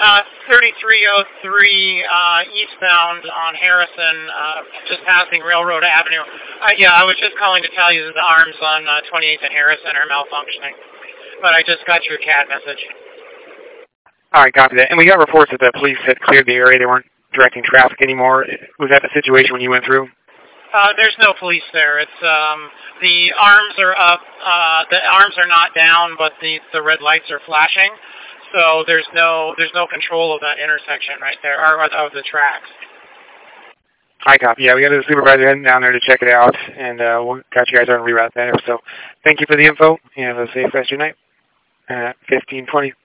3303 eastbound on Harrison, just passing Railroad Avenue. Yeah, I was just calling to tell you that the arms on 28th and Harrison are malfunctioning. But I just got your CAD message. All right, copy that. And we got reports that the police had cleared the area. They weren't directing traffic anymore. Was that the situation when you went through? There's no police there. It's the arms are up. The arms are not down, but the red lights are flashing. So there's no control of that intersection right there, or of the tracks. I copy. Yeah, we got the supervisor heading down there to check it out, and we'll got you guys on reroute there. So thank you for the info, and have a safe rest of your night. 1520.